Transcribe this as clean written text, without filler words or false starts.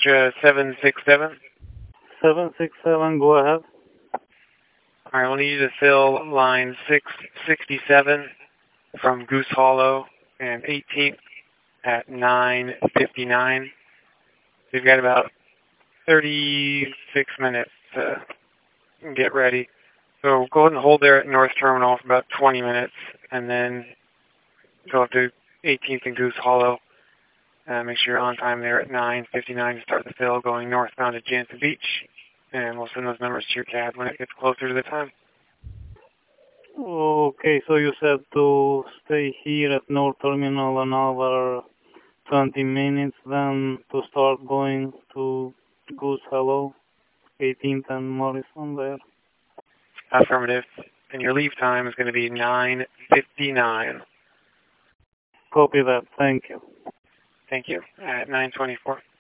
Georgia 767. 767, go ahead. All right, we'll need you to fill line 667 from Goose Hollow and 18th at 9:59. We've got about 36 minutes to get ready. So go ahead and hold there at North Terminal for about 20 minutes, and then go up to 18th and Goose Hollow. Make sure you're on time there at 9:59 to start the fill going northbound to Jansen Beach, and we'll send those numbers to your cab when it gets closer to the time. Okay, so you said to stay here at North Terminal another 20 minutes, then to start going to Goose Hollow, 18th and Morrison there. Affirmative. And your leave time is going to be 9:59. Copy that. Thank you. Thank you. At 9:24.